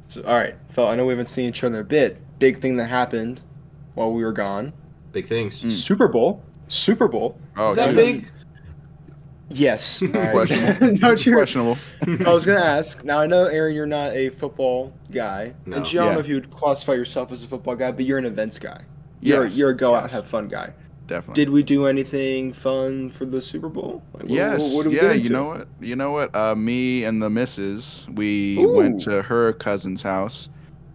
So, all right, Phil, I know we haven't seen each other in a bit. Big thing that happened while we were gone. Big things. Super Bowl. Super Bowl. Oh, Is that geez. big? Yes. All right. Questionable. Don't you? Questionable. So I was gonna ask. Now I know, Aaron, you're not a football guy, No. and Gio, I don't know Yeah. if you would classify yourself as a football guy, but you're an events guy. Yes, You're a go out and yes. have fun guy. Definitely. Did we do anything fun for the Super Bowl? Like, Yes. What did we Yeah. get You into? know what? You know what? Me and the missus, we Ooh. went to her cousin's house.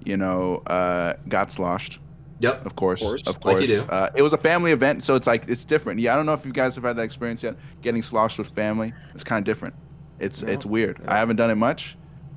Got sloshed. Yep. Of course. Like you do. It was a family event, so it's different. Yeah, I don't know if you guys have had that experience yet. Getting sloshed with family, it's kind of different. It's weird. Yeah. I haven't done it much,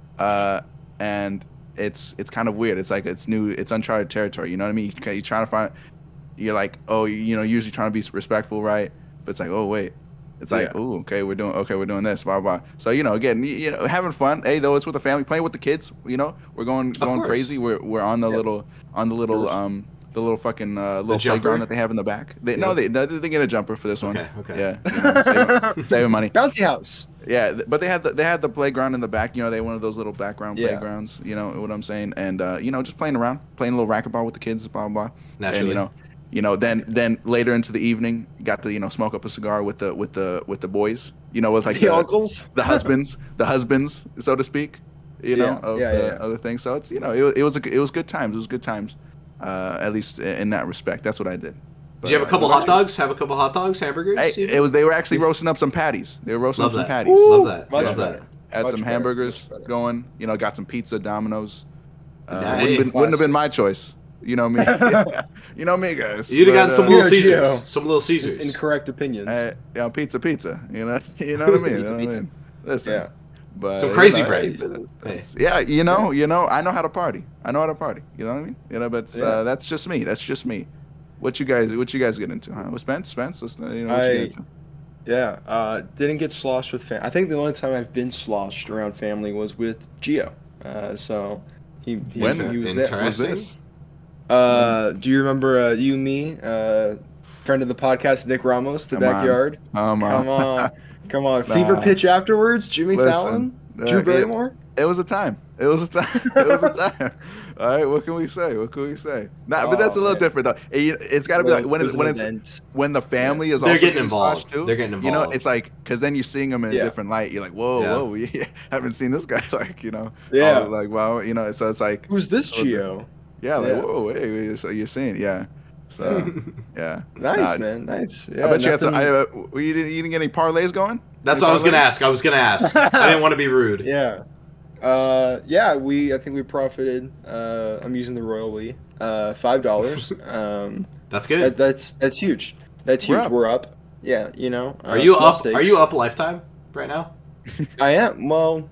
and it's kind of weird. It's like it's new. It's uncharted territory. You know what I mean? You're trying to find. You're like, usually trying to be respectful, right? But it's like, oh wait. It's like, Yeah. oh, okay, we're doing this, blah blah. So again, having fun. Hey, though, it's with the family, playing with the kids. We're going course. crazy. We're on the little the little fucking little jumper? playground that they have in the back. They get a jumper for this one. Okay. Yeah, saving money. Bouncy house. Yeah, but they had the playground in the back. They had one of those little background Yeah. playgrounds. You know what I'm saying? And just playing around, playing a little racquetball with the kids, blah blah. Naturally. And then later into the evening, got to smoke up a cigar with the boys. With like The uncles. the husbands, so to speak. Of the other things. So it's it was good times. It was good times. At least in that respect, that's what I did. Did you have a couple hot dogs? Have a couple hot dogs, hamburgers? Hey, they were actually roasting up some patties. They were roasting Love up some that. patties. Love that. Much Love better. that. Had Much some better, hamburgers much better. going. Got some pizza, Domino's. Nice. Wouldn't have been my choice. You know me. You know me, guys. You'd have gotten some Little Gio. Caesars. Some Little Just Caesars. incorrect opinions. pizza. You know what I mean. Pizza. Listen. Yeah. But Some crazy hey, bread. it's- Yeah, I know how to party. You know what I mean? But Yeah. that's just me. What you guys get into, huh? Well, Spence, let's, what you I- get into? Yeah, didn't get sloshed with family. I think the only time I've been sloshed around family was with Gio. So he was there. Was Interesting. this? Do you remember you, me, friend of the podcast, Nick Ramos, The Come on. Backyard? Come on. Come on. Fever Nah. pitch afterwards, Jimmy Listen, Fallon, Drew it- Barrymore. It was a time. It was a time. All right, what can we say? Nah, but that's a Oh, little man. different though. It's got to be like when It was an it's event. when the family is They're also getting involved. sloshed, too. They're getting involved. It's like because then you're seeing them in Yeah. a different light. You're like, whoa, Yeah. haven't seen this guy. Yeah. like wow, So it's like, Who's this Gio? yeah, like Yeah. whoa, hey, so you're seeing, yeah. So yeah, Nice, Nah, man. Nice. Yeah, I bet you had some. nothing- You didn't get any parlays going. That's Any what I was going to parlays? ask. I didn't want to be rude. Yeah. I think we profited. I'm using the Royal We. $5. That's good. That's huge. That's huge. We're We're up. up. Yeah, you know. Are you small up? stakes. Are you up lifetime right now? I am. Well,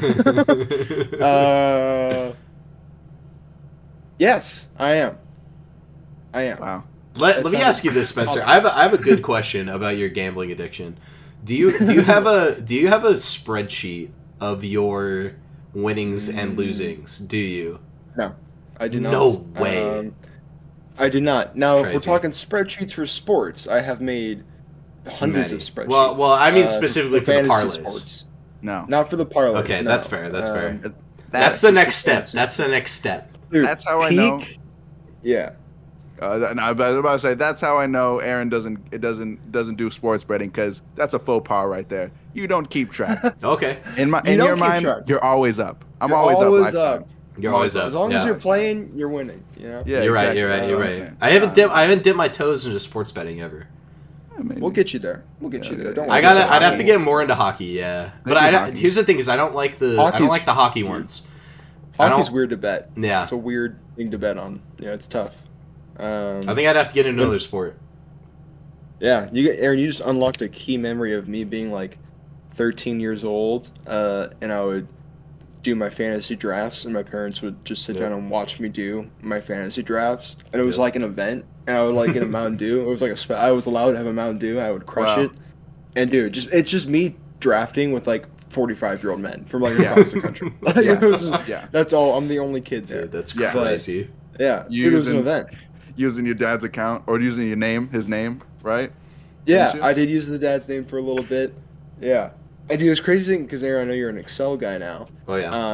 yes, I am. Wow. Let That me ask you this, Spencer. I have a good question about your gambling addiction. Do you have a spreadsheet of your winnings and losings? Do you? No, I do not. No way. I do not. Now, if we're Crazy. talking spreadsheets for sports, I have made hundreds Many. of spreadsheets. Well, I mean specifically for the fantasy parlays. sports. No, Not for the parlays. Okay, no. that's fair. That's fair. Um, That's the next step. fantasy. That's the next step. Dude, That's how I know. Yeah. And I was about to say that's how I know Aaron doesn't do sports betting because that's a faux pas right there. You don't keep track. Okay, In You your don't keep mind, track. you're always up. I'm You're always always up. up. you're always up. As long yeah. as you're playing, you're winning. You know. Yeah, You're right. exactly. You're right. That's You're what I'm right. saying. I haven't dipped my toes into sports betting ever. Yeah, maybe. We'll get you there. We'll get you there. Don't I worry. gotta. I'd have to get more into hockey. Yeah, but Maybe hockey. here's the thing: is I don't like the hockey ones. I Hockey's don't- weird to bet. Yeah, It's a weird thing to bet on. Yeah, it's tough. I think I'd have to get into another sport. Yeah, Aaron. You just unlocked a key memory of me being like 13 years old, and I would do my fantasy drafts, and my parents would just sit Yeah. down and watch me do my fantasy drafts, and it was Yeah. like an event, and I would like get a Mountain Dew. It was like I was allowed to have a Mountain Dew. I would crush Wow. it, and dude, it's just me drafting with like 45-year-old men from like across the country. Like, Yeah. it was just- Yeah. That's all. I'm the only kid there. Dude, that's Yeah. crazy. Yeah, You it was an using- event. Using your dad's account or using his name, right? Yeah, Didn't you? I did use the dad's name for a little bit. Yeah. And dude, it's crazy because Aaron, I know you're an Excel guy now. Oh yeah.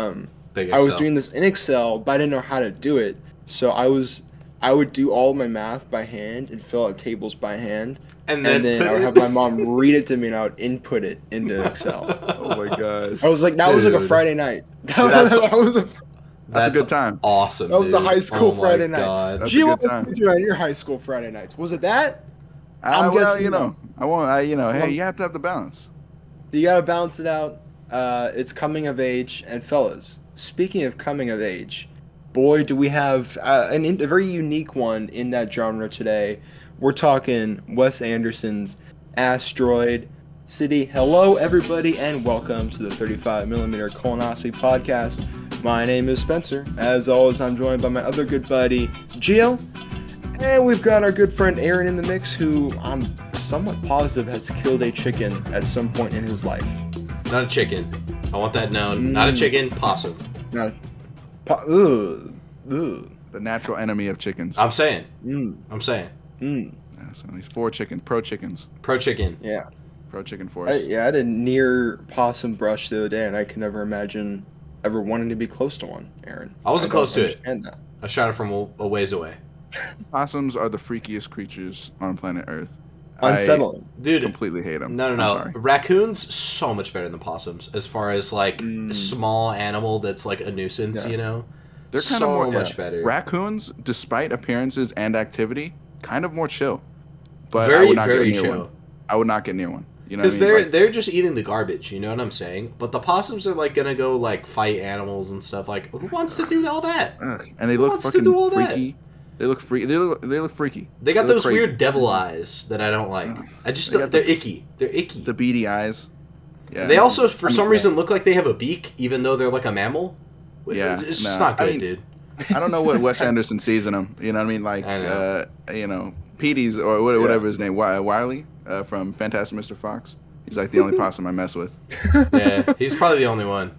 Big I was Excel. doing this in Excel, but I didn't know how to do it. So I would do all my math by hand and fill out tables by hand, and and then then I would put have my mom read it to me, and I would input it into Excel. Oh my gosh. I was like, that was like a Dude. Friday night. That's- That was a That's a good time. Awesome. That was the dude. high school Oh my Friday night. God. That's a Gio, good what time. did you do on your high school Friday nights? Was it that? I'm Well, guessing you know, no. I won't. Hey, Well- you have to have the balance. You gotta balance it out. It's coming of age, and fellas, speaking of coming of age, boy, do we have a very unique one in that genre today. We're talking Wes Anderson's Asteroid City. Hello, everybody, and welcome to the 35mm Colonoscopy Podcast. My name is Spencer. As always, I'm joined by my other good buddy, Gio. And we've got our good friend Aaron in the mix, who I'm somewhat positive has killed a chicken at some point in his life. Not a chicken. I want that known. Not a chicken. Possum. No. Ugh. Ugh. The natural enemy of chickens. I'm saying. Mm. I'm saying. Mm. Yeah, so these 4 chickens, pro chickens, Pro chicken. Yeah. pro chicken force. I had a near possum brush the other day, and I could never imagine ever wanting to be close to one, Aaron. I wasn't don't close to it. understand that. I shot it from a ways away. Possums are the freakiest creatures on planet Earth. Unsettling. I Dude, completely hate them. no. Raccoons so much better than possums as far as like a small animal that's like a nuisance. Yeah. You know, They're kind so of more much better. Raccoons, despite appearances and activity, kind of more chill. But I Very would not get very near chill. one. I would not get near one. You know what I Because mean? they're Like, they're just eating the garbage, you know what I'm saying? But the possums are like gonna go like fight animals and stuff. Like, who wants to do all that? ugh, and they Who look wants to fucking do all that? freaky. They look freaky. They look freaky. They got look those crazy. weird devil eyes that I don't like. I just They got they're the- icky. They're icky. The beady eyes. Yeah. They also, for some yeah. reason, look like they have a beak, even though they're like a mammal. Yeah, It's just nah. not good, I mean, dude. I don't know what Wes Anderson sees in them. You know what I mean? Like, I know. Petey's or whatever his name, Wiley from Fantastic Mr. Fox. He's like the only possum I mess with. Yeah, he's probably the only one.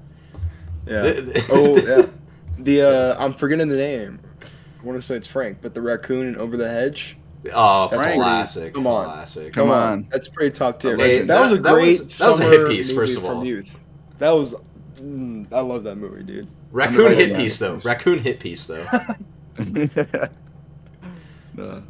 Yeah. Oh, yeah. The I'm forgetting the name. I want to say it's Frank, but the raccoon in Over the Hedge. Oh, That's pretty- classic. come on. Classic. Come on. That's pretty top tier. Hey, that was a that great was a summer hit piece, movie first of from all. youth. That was. I love that movie, dude. Raccoon I'm hit a- piece, though. Raccoon hit piece, though. No.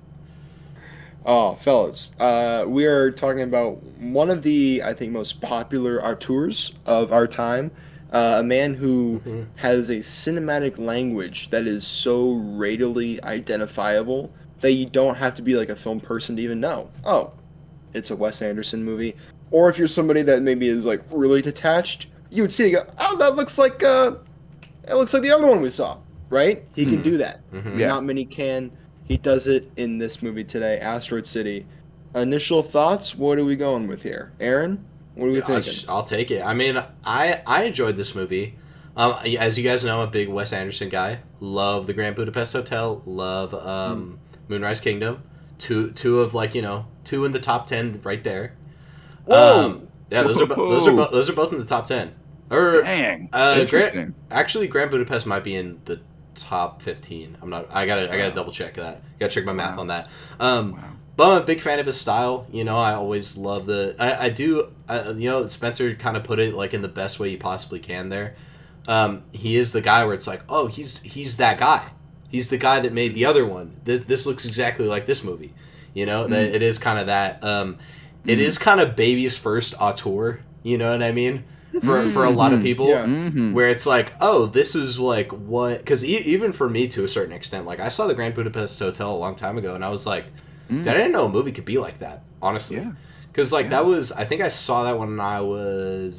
Oh, fellas, we are talking about one of the, I think, most popular auteurs of our time. A man who Mhm. has a cinematic language that is so readily identifiable that you don't have to be like a film person to even know. Oh, it's a Wes Anderson movie. Or if you're somebody that maybe is like really detached, you would see it and go, oh, that looks like it looks like the other one we saw, right? He can do that. Mhm. Yeah. Not many can. He does it in this movie today, Asteroid City. Initial thoughts? What are we going with here? Aaron, what are we thinking? I'll take it. I mean, I enjoyed this movie. As you guys know, I'm a big Wes Anderson guy. Love The Grand Budapest Hotel. Love Moonrise Kingdom. Two of like two in the top 10 right there. Whoa! Yeah, those are both in the top 10. Or Dang. Grand Interesting. Budapest might be in the top 15. I'm not. I gotta double check that. Gotta check my math on that. But I'm a big fan of his style. I always love I do. Spencer kind of put it like in the best way you possibly can there. He is the guy where it's like, oh, he's that guy. He's the guy that made the other one. This looks exactly like this movie. That it is kind of that. It is kind of baby's first auteur. You know what I mean? For a lot of people, Yeah. where it's like, oh, this is like what? Because even for me, to a certain extent, like I saw the Grand Budapest Hotel a long time ago, and I was like, I didn't know a movie could be like that. Honestly, Yeah. because that was, I think I saw that when I was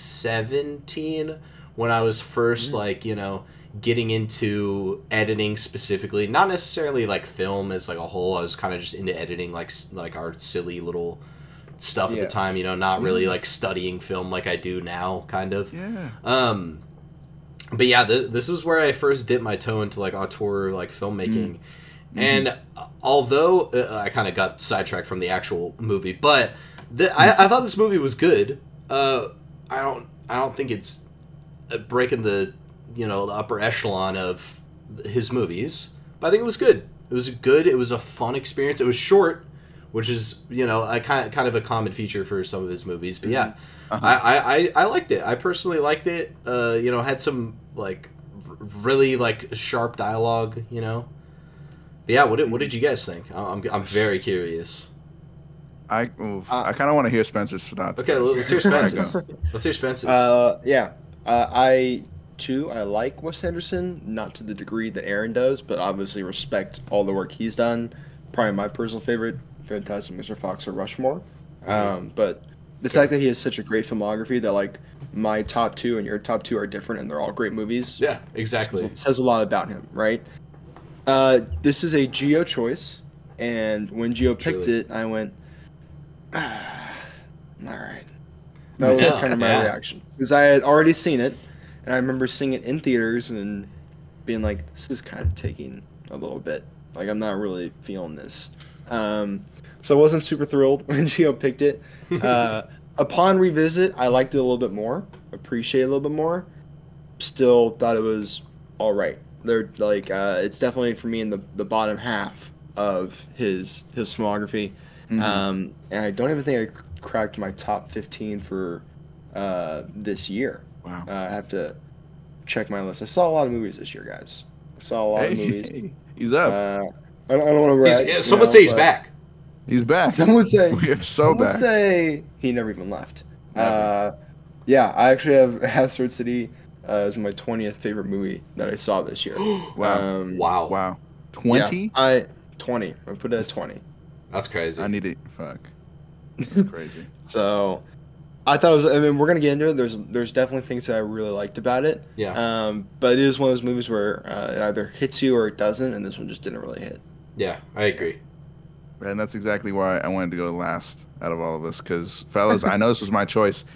17, when I was first getting into editing specifically, not necessarily like film as like a whole. I was kind of just into editing like our silly little stuff at Yeah. the time, not really like studying film like I do now, kind of. Yeah. But yeah, this was where I first dipped my toe into like auteur like filmmaking, and although I kind of got sidetracked from the actual movie, but I thought this movie was good. I don't think it's breaking the the upper echelon of his movies, but I think it was good. It was good. It was a fun experience. It was short, which is a kind of a common feature for some of his movies. But yeah, I liked it. I personally liked it. Had some like really like sharp dialogue, you know. But yeah, what did you guys think? I'm very curious. I kind of want to hear Spencer's thoughts. Okay, let's hear Spencer's. Let's hear Spencer's. I like Wes Anderson, not to the degree that Aaron does, but obviously respect all the work he's done. Probably my personal favorite, Fantastic Mr. Fox or Rushmore. But the fact that he has such a great filmography that like my top two and your top two are different and they're all great movies. Yeah, exactly. Says a lot about him, right? This is a Geo choice, and when Geo picked it, I went, all right. That was kind of my reaction because I had already seen it, and I remember seeing it in theaters and being like, this is kind of taking a little bit. Like, I'm not really feeling this. So I wasn't super thrilled when Geo picked it. Upon revisit, I liked it a little bit more, appreciate it a little bit more. Still thought it was all right. They're like, it's definitely for me in the bottom half of his filmography. And I don't even think I cracked my top 15 for this year. Wow. I have to check my list. I saw a lot of movies this year, guys. I saw a lot of movies. He's up. I don't want to brag. Some would say he's back. He's back. Some would say we are so some back. would say he never even left. Never. Yeah, I actually have Asteroid City as my 20th favorite movie that I saw this year. Wow. Wow. 20? Yeah, 20. I put it at 20. That's crazy. I need to fuck. That's crazy. So I thought it was. I mean, we're gonna get into it. There's definitely things that I really liked about it. Yeah. But it is one of those movies where it either hits you or it doesn't, and this one just didn't really hit. Yeah, I agree. And that's exactly why I wanted to go last out of all of us, because fellas, I know this was my choice.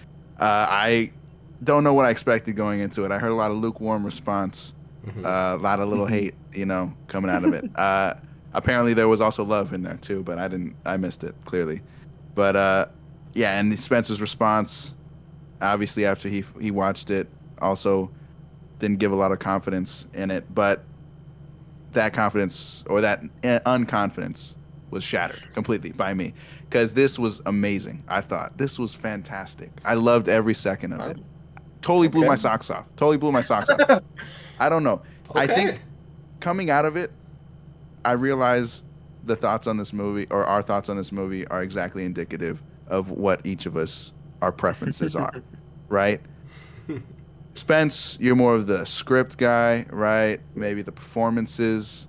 I don't know what I expected going into it. I heard a lot of lukewarm response, a lot of little hate, coming out of it. Apparently there was also love in there too, but I missed it clearly. But yeah, and Spencer's response, obviously after he watched it, also didn't give a lot of confidence in it, but that confidence or that unconfidence was shattered completely by me, because this was amazing. I thought this was fantastic. I loved every second of it. Totally blew my socks off. I don't know. Okay. I think coming out of it, I realized the thoughts on this movie, or our thoughts on this movie, are exactly indicative of what each of us, our preferences are, right? Spence, you're more of the script guy, right? Maybe the performances,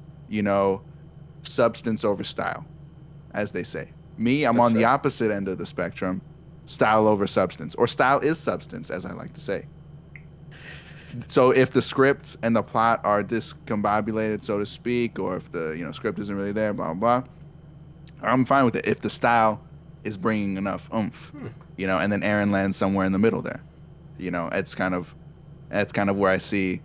substance over style, as they say. Me, I'm on the opposite end of the spectrum, style over substance, or style is substance, as I like to say. So if the script and the plot are discombobulated, so to speak, or if the script isn't really there, blah, blah, blah, I'm fine with it if the style is bringing enough oomph, and then Aaron lands somewhere in the middle there. It's kind of where I see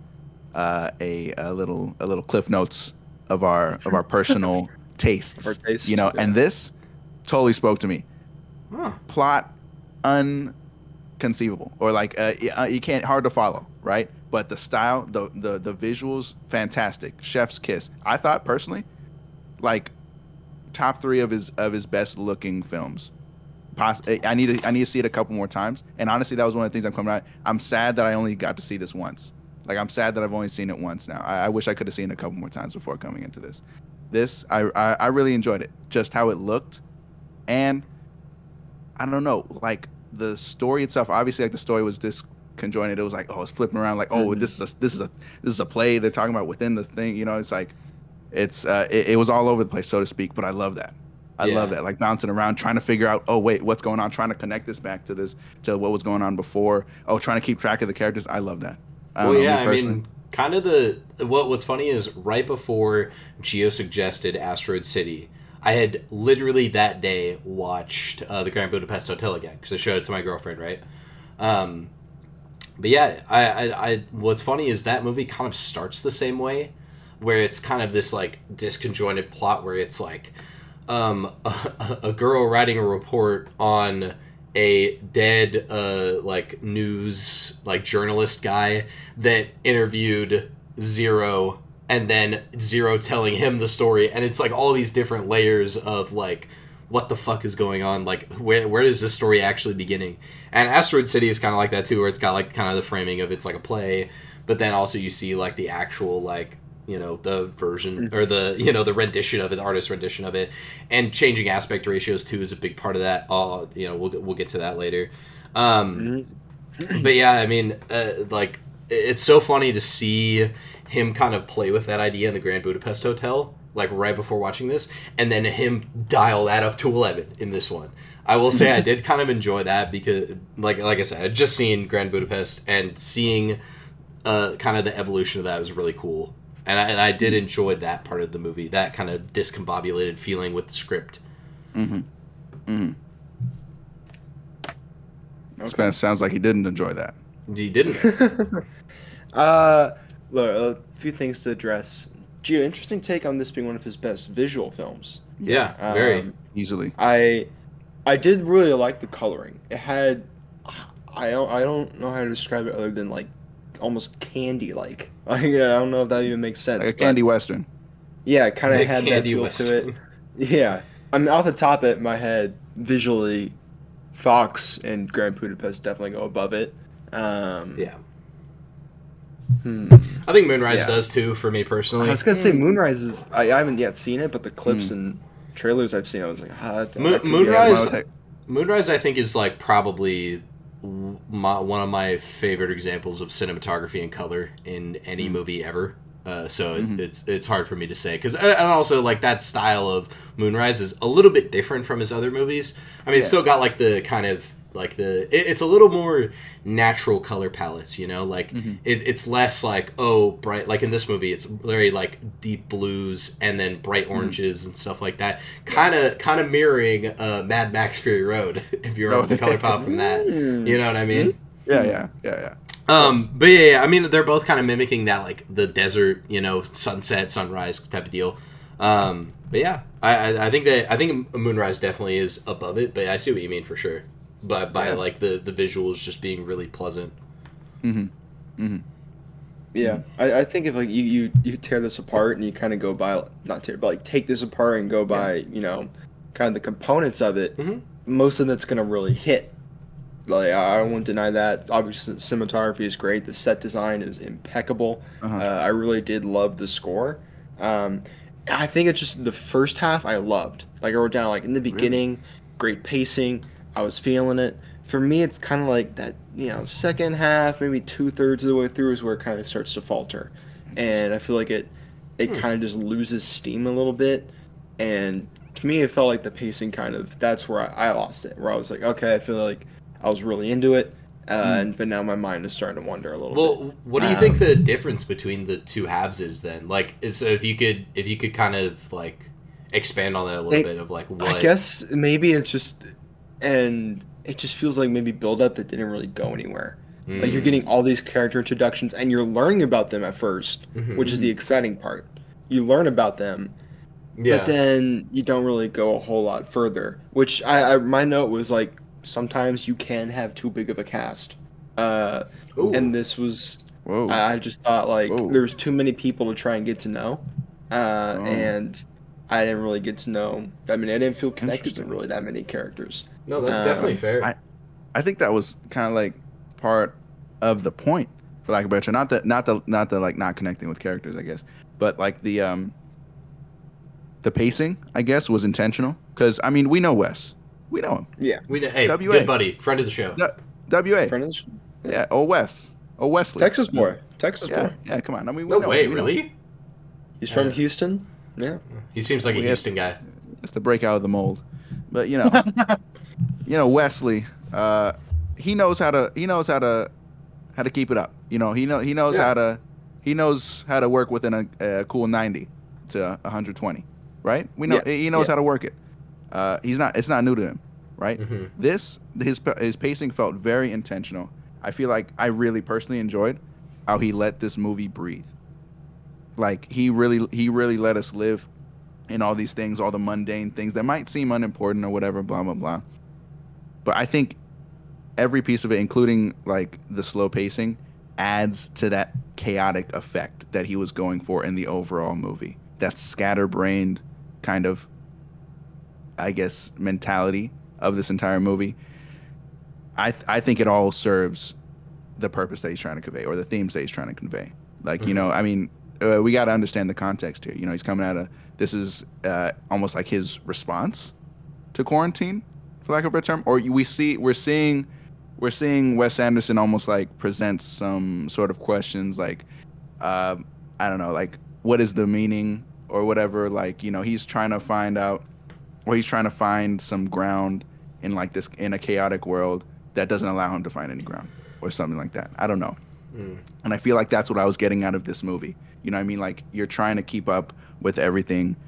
a little cliff notes of our personal tastes, and this totally spoke to me. Plot unconceivable, or like you can't, hard to follow, right? But the style, the visuals, fantastic. Chef's kiss. I thought personally, like top 3 of his best looking films. I need to see it a couple more times. And honestly, that was one of the things I'm coming out. I'm sad that I only got to see this once. Like, I'm sad that I've only seen it once now. I wish I could have seen it a couple more times before coming into this. I really enjoyed it. Just how it looked. And I don't know, like the story itself, obviously like the story was disconjointed. It was like, it's flipping around like, this is a play they're talking about within the thing, it's like it was all over the place, so to speak, but I love that. I love that, like bouncing around, trying to figure out, what's going on, trying to connect this back to what was going on before. Trying to keep track of the characters. I love that. I mean, kind of what's funny is right before Gio suggested Asteroid City, I had literally that day watched the Grand Budapest Hotel again because I showed it to my girlfriend, right? But yeah, I what's funny is that movie kind of starts the same way, where it's kind of this like disconjointed plot where it's like a girl writing a report on a dead like news like journalist guy that interviewed Zero, and then Zero telling him the story, and it's like all these different layers of like what the fuck is going on, like where is this story actually beginning. And Asteroid City is kind of like that too, where it's got like kind of the framing of it's like a play, but then also you see like the actual like the version or the rendition of it, the artist rendition of it, and changing aspect ratios too is a big part of that. We'll get to that later. But yeah, I mean, like it's so funny to see him kind of play with that idea in the Grand Budapest Hotel, like right before watching this, and then him dial that up to 11 in this one. I will say I did kind of enjoy that because, like I said, I'd just seen Grand Budapest, and seeing kind of the evolution of that was really cool. And I did enjoy that part of the movie, that kind of discombobulated feeling with the script. Okay. Sounds like he didn't enjoy that. He didn't. Look, a few things to address. Gio, interesting take on this being one of his best visual films. Yeah, very easily. I did really like the coloring. It had, I don't know how to describe it other than like almost candy like. I don't know if that even makes sense. Like a candy western. Yeah, it kind of Like had that candy feel western. to it. Yeah, I mean, off the top of my head, visually, Fox and Grand Budapest definitely go above it. Yeah. I think Moonrise does too, for me personally. I was gonna say Moonrise is. I haven't yet seen it, but the clips and trailers I've seen, I was like, Moonrise, I think, is like probably one of my favorite examples of cinematography and color in any movie ever. It's hard for me to say, because and also like that style of Moonrise is a little bit different from his other movies. I mean, it's still got like the kind of like it's a little more natural color palettes, like it's less like bright, like in this movie it's very like deep blues and then bright oranges and stuff like that, kind of mirroring Mad Max Fury Road if you remember the color palette from that, you know what I mean? Yeah. But yeah, I mean they're both kind of mimicking that, like the desert, sunset, sunrise type of deal. But yeah, I think Moonrise definitely is above it, but I see what you mean for sure. By like the visuals just being really pleasant. Yeah, I think if like you tear this apart and you kind of go by, not tear, but like take this apart and go by kind of the components of it, most of it's gonna really hit. Like I won't deny that. Obviously, the cinematography is great. The set design is impeccable. I really did love the score. I think it's just the first half I loved. Like I wrote down, like in the beginning, great pacing. I was feeling it. For me, it's kind of like that, second half, maybe 2/3 of the way through is where it kind of starts to falter. And I feel like it kind of just loses steam a little bit. And to me, it felt like the pacing that's where I lost it. Where I was like, okay, I feel like I was really into it. But now my mind is starting to wander a little bit. Well, what do you think the difference between the two halves is then? Like, so if you could kind of like expand on that a little bit of like what? I guess maybe it's just... And it just feels like maybe build-up that didn't really go anywhere. Like you're getting all these character introductions and you're learning about them at first, which is the exciting part. You learn about them, but then you don't really go a whole lot further. Which my note was like, sometimes you can have too big of a cast. And this was... I just thought like there's too many people to try and get to know. And I didn't really get to know... I mean, I didn't feel connected to really that many characters. No, that's definitely fair. I think that was kind of like part of the point, for lack of a better term. Not the like not connecting with characters, I guess, but like the pacing, I guess, was intentional. Because I mean, we know Wes, we know him. Yeah, we know. Hey, WA. Good buddy, friend of the show. WA, friend of the show. Yeah, Wes, Wesley, Texas boy. Yeah, come on. I mean, no way, really? He's from Houston. Yeah, he seems like a Houston guy. Just to break out of the mold, but Wesley, he knows how to keep it up. He knows how to work within a cool 90 to 120, right? We know he knows how to work it. It's not new to him, right? His pacing felt very intentional. I feel like I really personally enjoyed how he let this movie breathe. Like he really let us live in all these things, all the mundane things that might seem unimportant or whatever, blah blah blah. But I think every piece of it, including like the slow pacing, adds to that chaotic effect that he was going for in the overall movie. That scatterbrained kind of, I guess, mentality of this entire movie. I think it all serves the purpose that he's trying to convey or the themes that he's trying to convey. Like, Mm-hmm. you know, I mean, we got to understand the context here. You know, he's coming out of this is almost like his response to quarantine, for lack of a better term. Or we're seeing Wes Anderson almost like present some sort of questions like, I don't know, like what is the meaning or whatever. Like, you know, he's trying to find out, or he's trying to find some ground in like this in a chaotic world that doesn't allow him to find any ground or something like that. I don't know. And I feel like that's what I was getting out of this movie. You know what I mean? Like you're trying to keep up with everything,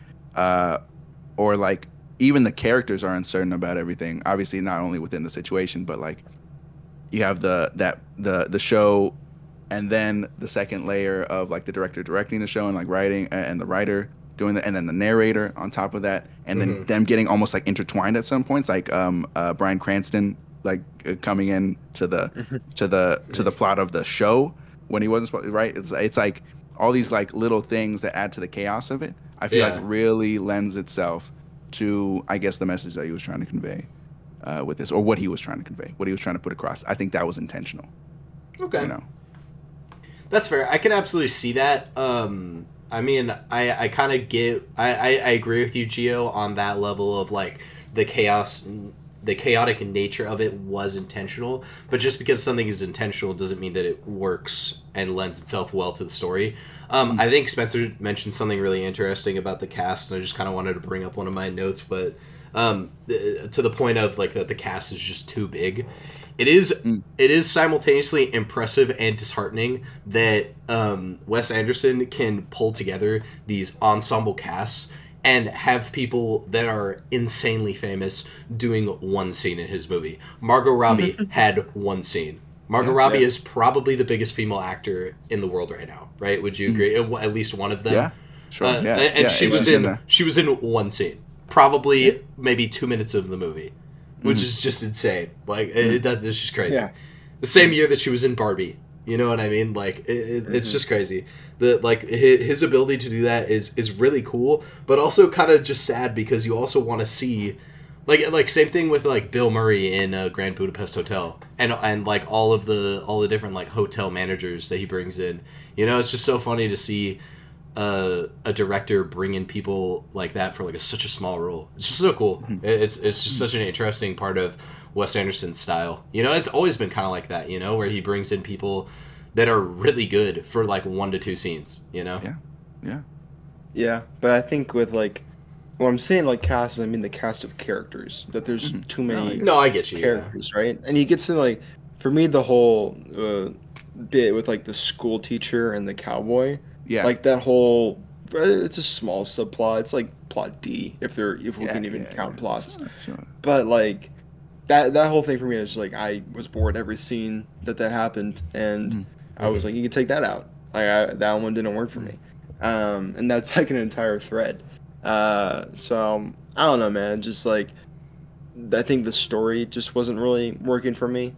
or like even the characters are uncertain about everything. Obviously, not only within the situation, but like you have the show, and then the second layer of like the director directing the show and like writing, and the writer doing that, and then the narrator on top of that, and then them getting almost like intertwined at some points, like Bryan Cranston like coming in to the plot of the show when he wasn't supposed to, right? It's like all these like little things that add to the chaos of it. I feel like really lends itself to, I guess, the message that he was trying to convey with this, or what he was trying to convey, what he was trying to put across. I think that was intentional. Okay. You know, That's fair. I can absolutely see that. I mean, I kind of get... I agree with you, Gio, on that level of, like, the chaotic nature of it was intentional, but just because something is intentional doesn't mean that it works and lends itself well to the story. I think Spencer mentioned something really interesting about the cast, and I just kind of wanted to bring up one of my notes, but to the point of, like, that the cast is just too big. It is simultaneously impressive and disheartening that Wes Anderson can pull together these ensemble casts and have people that are insanely famous doing one scene in his movie. Margot Robbie had one scene. Margot Robbie is probably the biggest female actor in the world right now, right? Would you agree? At least one of them. Yeah, sure. And she was in one scene, probably maybe 2 minutes of the movie, which is just insane. Like that's just crazy. Yeah. The same year that she was in Barbie. You know what I mean? Like it's just crazy. His ability to do that is really cool, but also kind of just sad because you also want to see, like same thing with like Bill Murray in Grand Budapest Hotel, and like all the different like hotel managers that he brings in. You know, it's just so funny to see a director bring in people like that for like such a small role. It's just so cool. It's just such an interesting part of Wes Anderson's style. You know, it's always been kind of like that, you know, where he brings in people that are really good for like 1 to 2 scenes, you know? Yeah, but I think with like, when I'm saying like cast, I mean the cast of characters. That there's too many No, I get you. characters, right? And you get to like, for me, the whole bit with like the school teacher and the cowboy. Yeah. Like that whole, it's a small subplot. It's like plot D if we can even count plots. Sure. But like that whole thing for me is like I was bored every scene that happened, and I was like, you can take that out. Like that one didn't work for me, and that's like an entire thread. So I don't know, man. Just like I think the story just wasn't really working for me.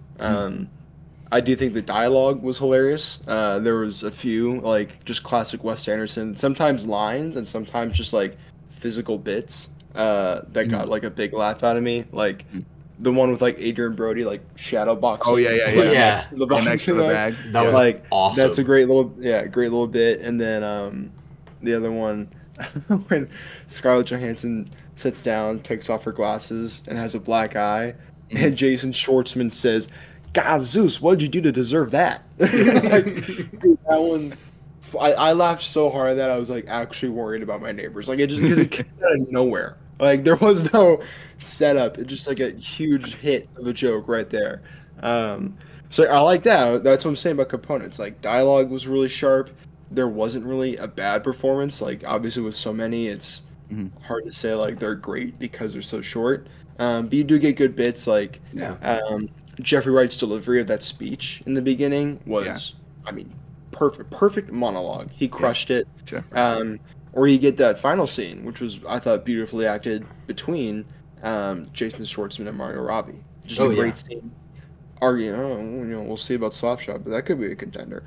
I do think the dialogue was hilarious. There was a few like just classic Wes Anderson, sometimes lines and sometimes just like physical bits that got like a big laugh out of me. Like the one with like Adrian Brody like shadow boxing. Oh yeah. Next to the Next to the bag. That was like awesome. That's a great little bit. And then the other one when Scarlett Johansson sits down, takes off her glasses, and has a black eye, and Jason Schwartzman says, "God, Zeus, what did you do to deserve that?" Like, dude, that one, I laughed so hard that I was like actually worried about my neighbors. Like it just because it came out of nowhere. Like there was no setup. It just like a huge hit of a joke right there. So I like that. That's what I'm saying about components. Like dialogue was really sharp. There wasn't really a bad performance. Like obviously with so many, it's hard to say like they're great because they're so short. But you do get good bits. Like Jeffrey Wright's delivery of that speech in the beginning was, I mean, perfect monologue. He crushed it. Jeffrey. Or you get that final scene, which was I thought beautifully acted between Jason Schwartzman and Margot Robbie. Just a great scene. Arguing, we'll see about Slapshot, but that could be a contender.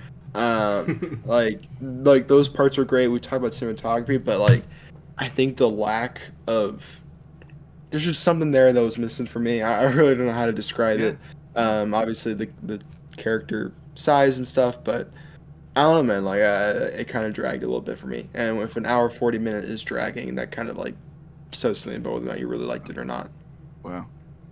Like those parts are great. We talk about cinematography, but like I think the lack of there's just something there that was missing for me. I really don't know how to describe it. Obviously the character size and stuff, but I don't know, man. Like, it kind of dragged a little bit for me. And if an hour 40 minute is dragging, that kind of like says something about whether or not you really liked it or not. Wow.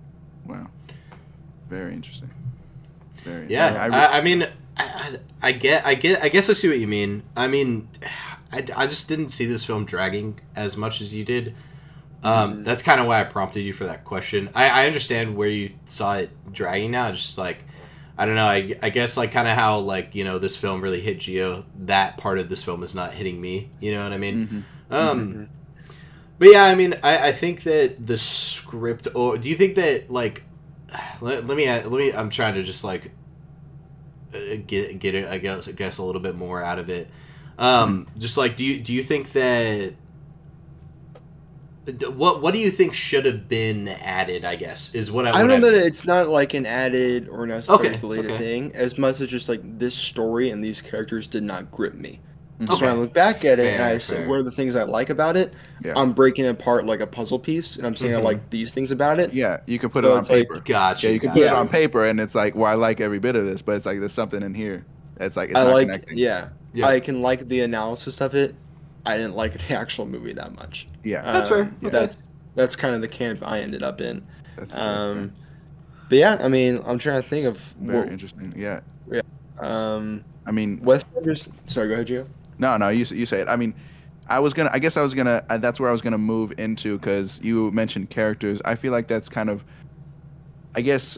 Very interesting. Very. Yeah, I mean, I guess I see what you mean. I mean, I just didn't see this film dragging as much as you did. That's kind of why I prompted you for that question. I understand where you saw it dragging now. It's just like, I don't know. I guess like kind of how like, you know, this film really hit Gio. That part of this film is not hitting me. You know what I mean? But yeah, I mean, I think that the script. Or do you think that like, let me. I'm trying to just like get it. I guess a little bit more out of it. Just like, do you think that? What do you think should have been added? I guess is what I know that it's not like an added or necessarily related okay. thing as much as just like this story and these characters did not grip me. Okay. So when I look back at it and I Fair. say, what are the things I like about it? Yeah. I'm breaking it apart like a puzzle piece, and I'm saying I like these things about it. Yeah, you can put So it on it's like- paper. Gotcha. Yeah, you can put it on paper, and it's like, well, I like every bit of this, but it's like there's something in here that's like it's I not like, connecting. yeah, Yeah. I can like the analysis of it. I didn't like the actual movie that much. Yeah, That's fair. But Okay. That's kind of the camp I ended up in. that's But yeah, I mean, I'm trying to think of very interesting. Yeah, I mean, Wes Anderson. Sorry, go ahead, Gio. no, you say it. I mean, I guess I was gonna. That's where I was gonna move into because you mentioned characters. I feel like that's kind of, I guess,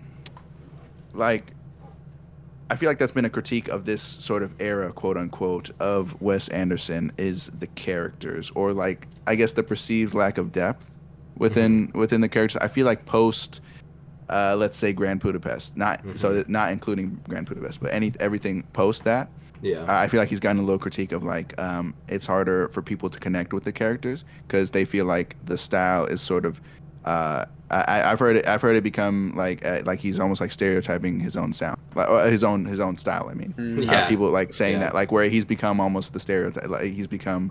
like, I feel like that's been a critique of this sort of era, quote unquote, of Wes Anderson is the characters, or like, I guess the perceived lack of depth within the characters. I feel like post, let's say Grand Budapest, not including Grand Budapest, but everything post that. Yeah. I feel like he's gotten a little critique of like it's harder for people to connect with the characters because they feel like the style is sort of I've heard it become like he's almost like stereotyping his own sound, like his own style. I mean, Yeah. people like saying Yeah. that like where he's become almost the stereotype, like he's become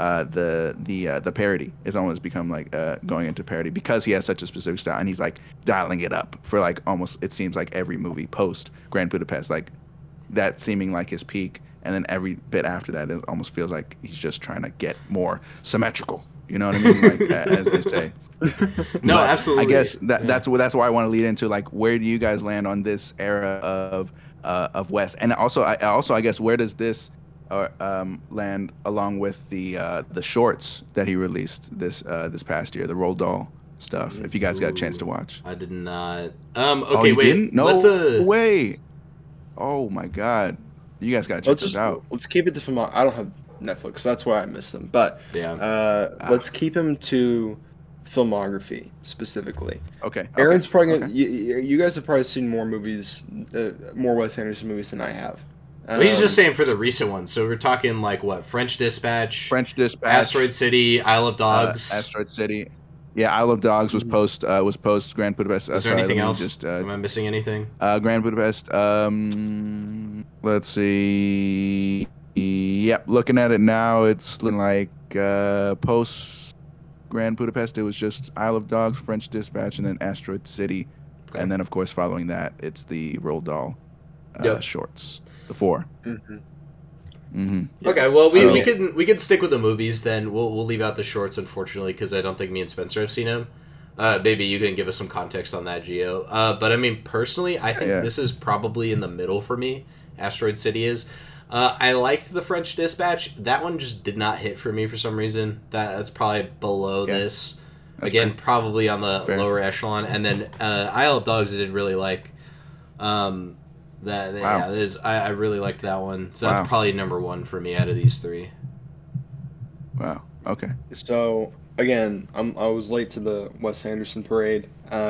the parody. It's almost become like going into parody because he has such a specific style and he's like dialing it up for like almost it seems like every movie post Grand Budapest, like that seeming like his peak, and then every bit after that it almost feels like he's just trying to get more symmetrical. You know what I mean? Like as they say. No, But absolutely. I guess that's why I want to lead into like where do you guys land on this era of Wes, and also I guess where does this land along with the shorts that he released this past year, the Roald Dahl stuff. If you guys got a chance to watch. I did not. Oh, Okay, you wait. didn't? No Let's way. Oh my God, you guys got to check this out. Let's keep it to film. I don't have Netflix, so that's why I missed them. But Yeah. let's keep him to filmography specifically. Okay. Aaron's probably okay. gonna, you guys have probably seen more movies, more Wes Anderson movies than I have. Well, he's just saying for the recent ones. So we're talking like what? French Dispatch, French Dispatch, Asteroid City, Isle of Dogs. Asteroid City. Yeah, Isle of Dogs was post Grand Budapest. Is there anything else? Am I missing anything? Grand Budapest. Let's see. Yep, looking at it now, it's looking like post Grand Budapest. It was just Isle of Dogs, French Dispatch, and then Asteroid City, and then of course following that, it's the Roald Dahl shorts, the 4. Okay, well So- we can stick with the movies then. We'll leave out the shorts unfortunately because I don't think me and Spencer have seen them. Maybe you can give us some context on that, Gio. But I mean personally, I think this is probably in the middle for me. Asteroid City is. I liked the French Dispatch. That one just did not hit for me for some reason. That's probably below this. That's Again, fair. probably on the Fair. lower echelon. And then Isle of Dogs I did really like. I really liked that one. So that's probably number 1 for me out of these 3. Wow. Okay. So again, I was late to the Wes Anderson parade.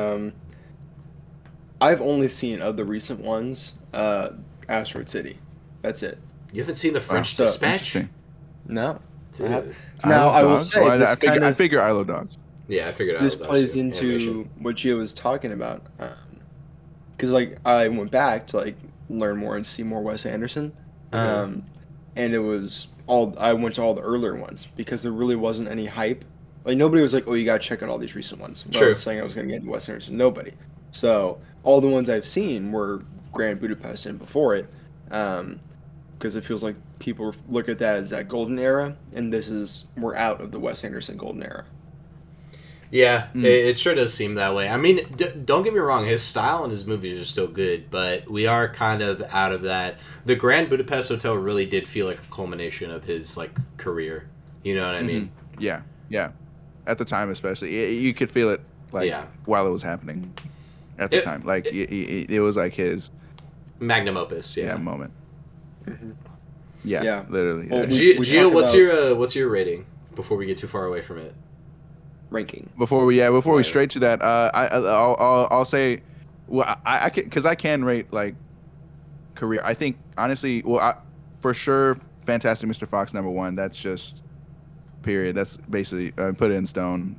I've only seen of the recent ones, Asteroid City. That's it. You haven't seen the French so Dispatch? Interesting. No. Dude. Now Isle of I will Dogs? say Well, this I figure Isle of Dogs. Yeah, I figured out. this plays into what Gio was talking about, because like I went back to like learn more and see more Wes Anderson, and it was I went to all the earlier ones because there really wasn't any hype. Like nobody was like, "Oh, you gotta check out all these recent ones." When I True. was saying I was gonna get into Wes Anderson. Nobody. So all the ones I've seen were Grand Budapest in before it, because it feels like people look at that as that golden era, and we're out of the Wes Anderson golden era. Yeah, it sure does seem that way. I mean, don't get me wrong, his style and his movies are still good, but we are kind of out of that. The Grand Budapest Hotel really did feel like a culmination of his like career. You know what I mean? Yeah, yeah. At the time, especially, you could feel it like while it was happening. At the time, like it was like his magnum opus. Yeah, moment. Mm-hmm. Yeah, literally. Well, Gio, what's your rating before we get too far away from it? Ranking. Before we straight to that, I'll say, well, I can, because I can rate like career. I think honestly, for sure, Fantastic Mr. Fox #1. That's just period. That's basically put it in stone.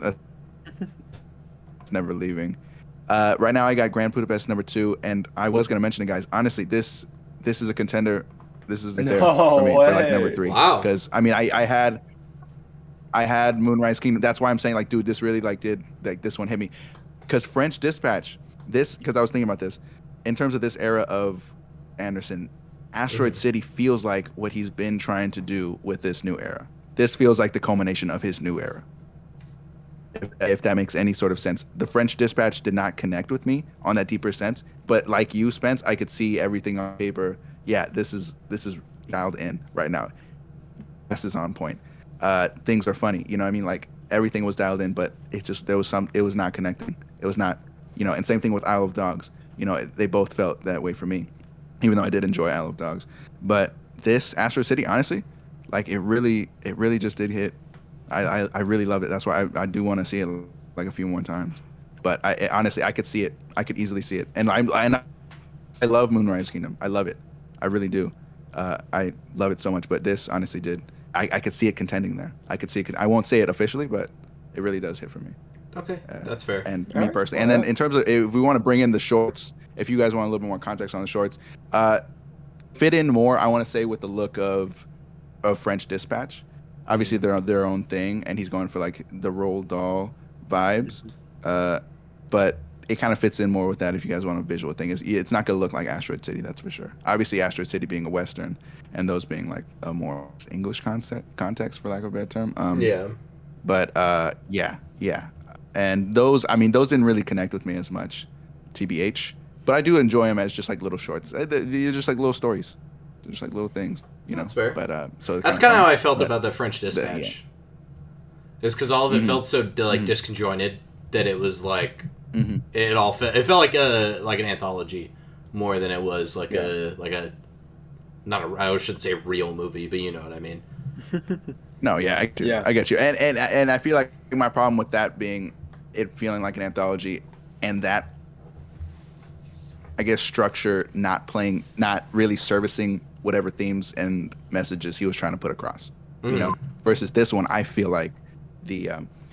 It's never leaving. Right now, I got Grand Budapest #2, and I was gonna mention it, guys. Honestly, this is a contender. This is there for me for like #3. Wow. Because I mean, I had Moonrise Kingdom. That's why I'm saying, like, dude, this really this one hit me. Because French Dispatch, because I was thinking about this, in terms of this era of Anderson, Asteroid City feels like what he's been trying to do with this new era. This feels like the culmination of his new era. If that makes any sort of sense. The French Dispatch did not connect with me on that deeper sense, but like you, Spence, I could see everything on paper. Yeah, this is dialed in right now. This is on point. Things are funny, you know what I mean? Like everything was dialed in, but it was not connecting. It was not, and same thing with Isle of Dogs. They both felt that way for me, even though I did enjoy Isle of Dogs. But this Asteroid City, honestly, like it really just did hit. I really love it. That's why I do want to see it like a few more times. But honestly, I could see it. I could easily see it. And I love Moonrise Kingdom. I love it. I really do. I love it so much. But this honestly did. I could see it contending there. I could see it. I won't say it officially, but it really does hit for me. Okay, that's fair. And me personally. And then in terms of, if we want to bring in the shorts, if you guys want a little bit more context on the shorts, fit in more, I want to say, with the look of French Dispatch. Obviously, they're their own thing, and he's going for like the Roald Dahl vibes. But it kind of fits in more with that if you guys want a visual thing. It's not going to look like Asteroid City, that's for sure. Obviously, Asteroid City being a Western, and those being like a more English context, for lack of a better term. Yeah. But yeah. And those didn't really connect with me as much, TBH. But I do enjoy them as just like little shorts. They're just like little stories. They're just like little things, That's fair. But so that's kind of how I felt about the French Dispatch. It's because all of it felt so disconjointed that it was like it all felt like an anthology more than it was like I shouldn't say real movie, but you know what I mean. No, yeah, I get you. And I feel like my problem with that being it feeling like an anthology, and that, I guess, structure not really servicing whatever themes and messages he was trying to put across. Versus this one, I feel like the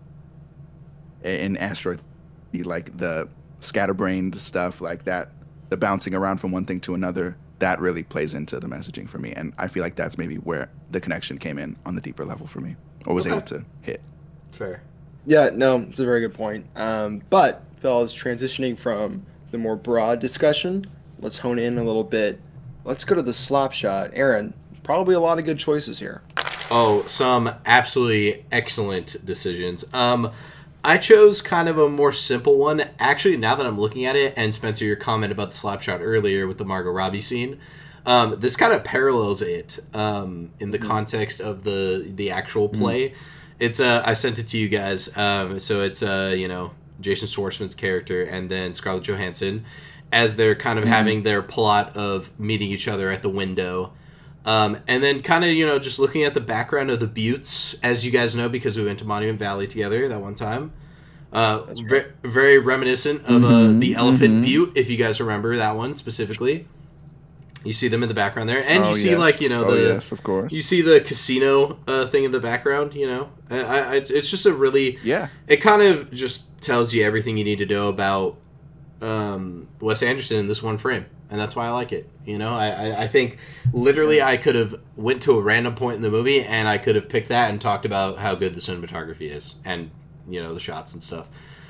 in Asteroid, like the scatterbrained stuff like that, the bouncing around from one thing to another, that really plays into the messaging for me. And I feel like that's maybe where the connection came in on the deeper level for me, or was able to hit. Fair. Yeah, no, it's a very good point. But, fellas, transitioning from the more broad discussion, let's hone in a little bit. Let's go to the slop shot. Aaron, probably a lot of good choices here. Oh, some absolutely excellent decisions. I chose kind of a more simple one. Actually, now that I'm looking at it, and Spencer, your comment about the slap shot earlier with the Margot Robbie scene, this kind of parallels it in the context of the actual play. It's I sent it to you guys. So it's Jason Schwartzman's character and then Scarlett Johansson as they're kind of having their plot of meeting each other at the window. And then kind of, just looking at the background of the Buttes, as you guys know, because we went to Monument Valley together that one time. Very reminiscent of the Elephant Butte, if you guys remember that one specifically. You see them in the background there. And you see, yes, of course. You see the casino thing in the background, It's just a really... Yeah. It kind of just tells you everything you need to know about Wes Anderson in this one frame. And that's why I like it. I think literally I could have went to a random point in the movie and I could have picked that and talked about how good the cinematography is and, the shots and stuff.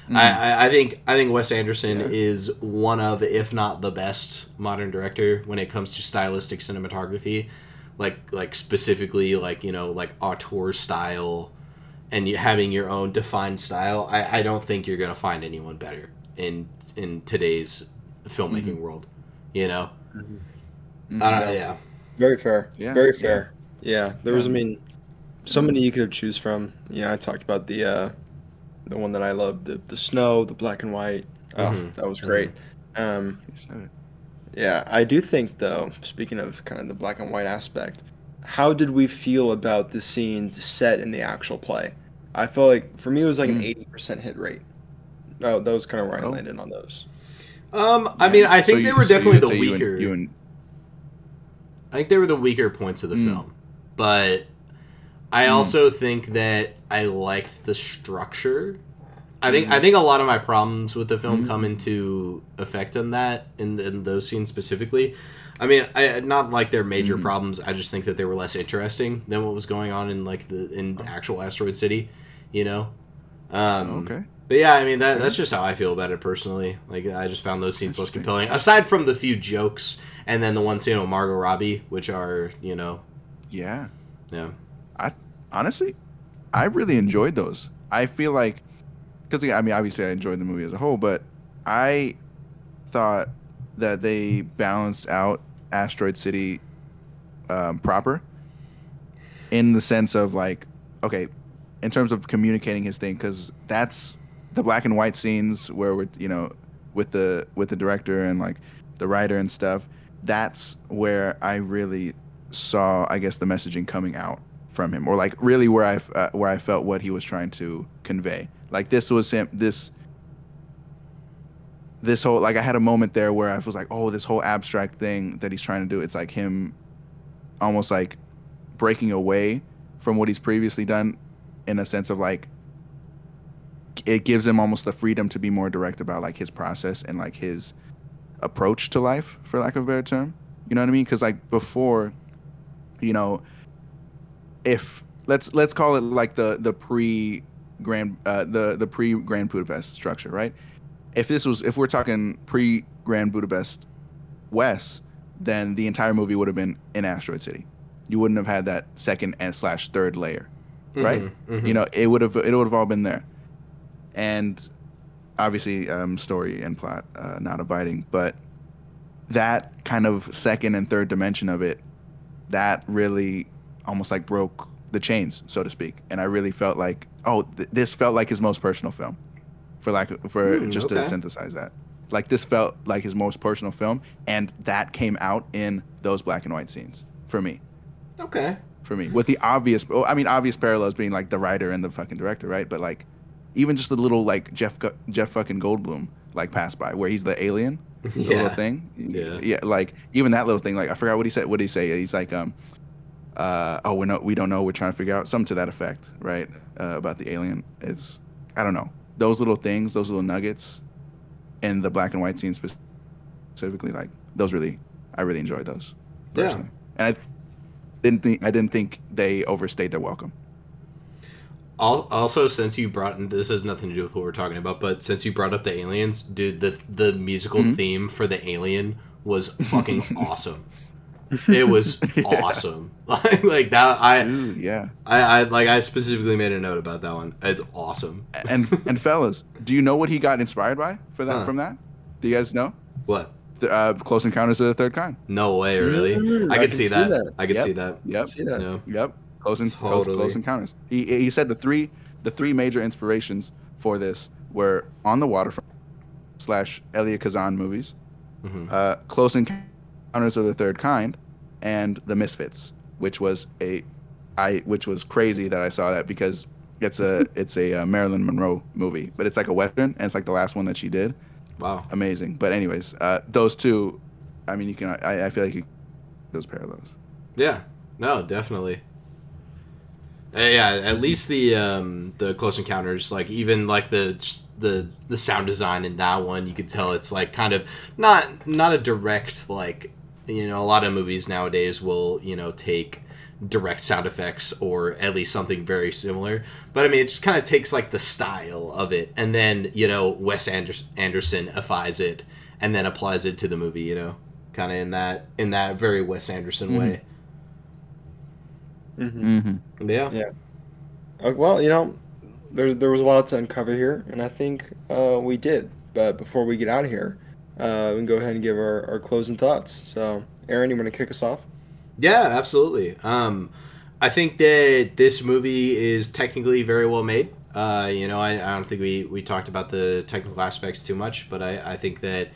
I think Wes Anderson is one of, if not the best modern director when it comes to stylistic cinematography, like specifically like like auteur style, and you having your own defined style. I don't think you're gonna find anyone better in today's filmmaking world. I don't know. Yeah. Very fair. Yeah. Very fair. Yeah. There was, so many you could choose from. I talked about the one that I loved, the snow, the black and white. Oh, that was great. Yeah, I do think though, speaking of kind of the black and white aspect, how did we feel about the scenes set in the actual play? I felt like for me it was like an 80% hit rate. Oh, that was kind of where I landed on those. I mean, I think they were definitely the weaker. I think they were the weaker points of the film, but I also think that I liked the structure. I think a lot of my problems with the film come into effect in that in those scenes specifically. I mean, not like they're major problems. I just think that they were less interesting than what was going on in in actual Asteroid City, Okay. But yeah, I mean that's just how I feel about it personally. Like I just found those scenes less compelling, aside from the few jokes and then the one scene with Margot Robbie, which are Yeah. I honestly, I really enjoyed those. I feel like, because obviously I enjoyed the movie as a whole, but I thought that they balanced out Asteroid City proper, in the sense of like, okay, in terms of communicating his thing, because that's the black and white scenes where we're with the director and like the writer and stuff. That's where I really saw, I guess, the messaging coming out from him, or like really where I felt what he was trying to convey. Like this was him. This whole, like, I had a moment there where I was like, oh, this whole abstract thing that he's trying to do, it's like him almost like breaking away from what he's previously done, in a sense of like, it gives him almost the freedom to be more direct about like his process and like his approach to life, for lack of a better term. You know what I mean? Because like before, if let's call it like the pre Grand Budapest structure, right? If we're talking pre Grand Budapest West, then the entire movie would have been in Asteroid City. You wouldn't have had that second and / third layer, right? It would have all been there. And obviously, story and plot not abiding, but that kind of second and third dimension of it, that really almost like broke the chains, so to speak. And I really felt like, this felt like his most personal film, to synthesize that. Like this felt like his most personal film, and that came out in those black and white scenes for me. Okay. For me, with the obvious parallels being like the writer and the fucking director, right? But like, even just the little like Jeff fucking Goldblum like pass by where he's the alien, the little thing. Yeah. Like even that little thing. Like I forgot what he said. What did he say? He's like, we don't know. We're trying to figure out something to that effect, right? About the alien. I don't know. Those little things, those little nuggets, in the black and white scenes specifically, like those I really enjoyed those personally. Yeah. And I didn't think they overstayed their welcome. Also, since you this has nothing to do with what we're talking about, but since you brought up the aliens, dude, the musical theme for the Alien was fucking awesome. It was awesome. like that. I specifically made a note about that one. It's awesome. And fellas, do you know what he got inspired by for that? From that, do you guys know what? Close Encounters of the Third Kind. No way, really? I could see that. I could see that. Yep. See that. Yeah. Yep. Close Encounters. He said the three major inspirations for this were On the Waterfront / Elia Kazan movies, Close Encounters of the Third Kind, and The Misfits, which was crazy that I saw that, because it's a Marilyn Monroe movie, but it's like a Western, and it's like the last one that she did. Wow. Amazing. But anyways, those two, I mean, I feel like those parallels. Yeah. No, definitely. Yeah, at least the Close Encounters, like even like the sound design in that one, you could tell it's like kind of not a direct, like, a lot of movies nowadays will take direct sound effects or at least something very similar. But I mean, it just kind of takes like the style of it, and then Wes Anderson-ifies it, and then applies it to the movie. Kind of in that very Wes Anderson way. Yeah. Well, there was a lot to uncover here, and I think we did. But before we get out of here, we can go ahead and give our closing thoughts. So, Aaron, you want to kick us off? Yeah, absolutely. I think that this movie is technically very well made. I don't think we talked about the technical aspects too much, but I think that,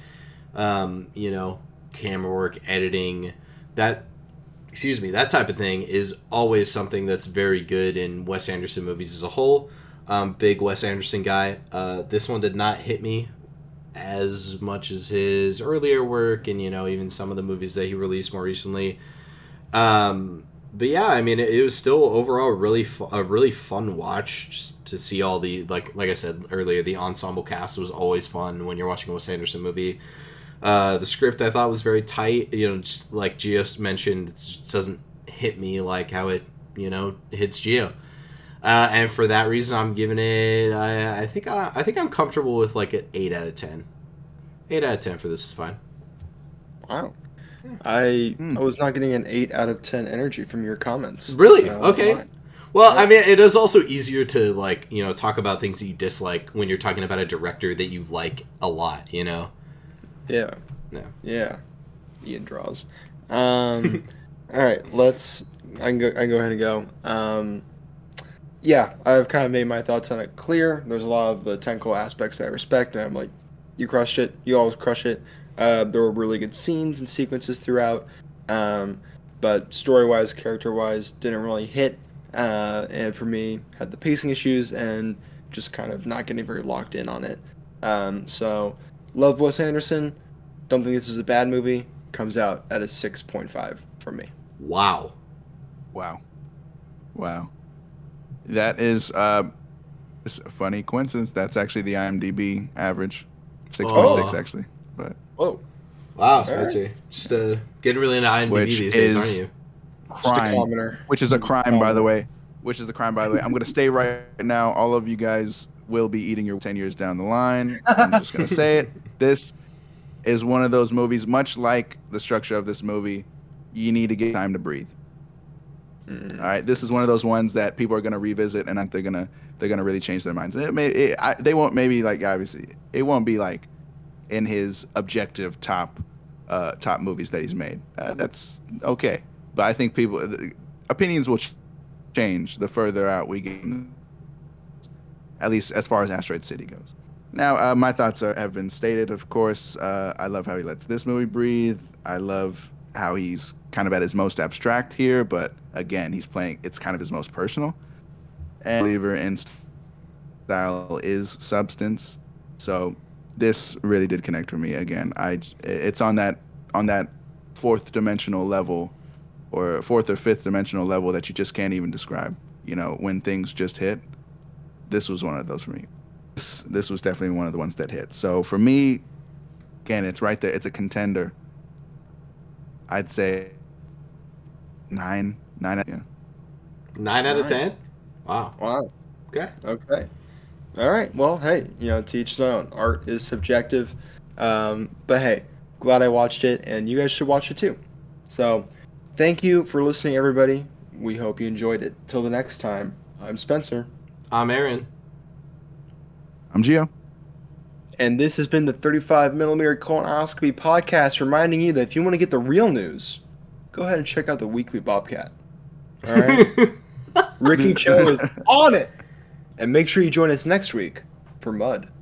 camera work, editing, that type of thing is always something that's very good in Wes Anderson movies as a whole. Big Wes Anderson guy. This one did not hit me as much as his earlier work and, even some of the movies that he released more recently. But yeah, I mean, it was still overall a really fun watch just to see all the, like I said earlier, the ensemble cast was always fun when you're watching a Wes Anderson movie. The script I thought was very tight, just like Gio mentioned, it just doesn't hit me like how it, hits Gio. And for that reason, I'm giving it, I think I'm comfortable with like an 8 out of 10. 8 out of 10 for this is fine. Wow. I was not getting an 8 out of 10 energy from your comments. Really? Okay. Well, I mean, it is also easier to talk about things that you dislike when you're talking about a director that you like a lot, Yeah. Ian draws. All right, I can go ahead and go. Yeah, I've kind of made my thoughts on it clear. There's a lot of the technical aspects that I respect, and I'm like, you crushed it. You always crush it. There were really good scenes and sequences throughout, but story-wise, character-wise, didn't really hit. And for me, had the pacing issues and just kind of not getting very locked in on it. So, love Wes Anderson. Don't think this is a bad movie. Comes out at a 6.5 from me. Wow. That is it's a funny coincidence. That's actually the IMDb average. 6.6 actually. But whoa. Wow, Spencer. Right. Just getting really into IMDb these days, aren't you? Crime, which is a crime, by the way. I'm going to stay right now. All of you guys will be eating your 10 years down the line. I'm just going to say it. This is one of those movies, much like the structure of this movie, you need to get time to breathe. All right, this is one of those ones that people are going to revisit, and they're going to really change their minds. They won't maybe like obviously it won't be like in his objective top movies that he's made. That's okay, but I think opinions will change the further out we get, at least as far as Asteroid City goes. Now, my thoughts have been stated. Of course, I love how he lets this movie breathe. I love how he's kind of at his most abstract here, but again, it's kind of his most personal. And believer in style is substance. So this really did connect with me again. It's on that fourth dimensional level, or fourth or fifth dimensional level that you just can't even describe. When things just hit. This was one of those for me. This was definitely one of the ones that hit. So for me, again, it's right there. It's a contender. I'd say 9. 9 out of 10? Wow. Okay. All right. Well, hey, to each their own. Art is subjective. But hey, glad I watched it, and you guys should watch it too. So thank you for listening, everybody. We hope you enjoyed it. Till the next time, I'm Spencer. I'm Aaron. I'm Gio. And this has been the 35mm Colonoscopy Podcast, reminding you that if you want to get the real news, go ahead and check out the Weekly Bobcat. All right? Ricky Cho is on it. And make sure you join us next week for Mud.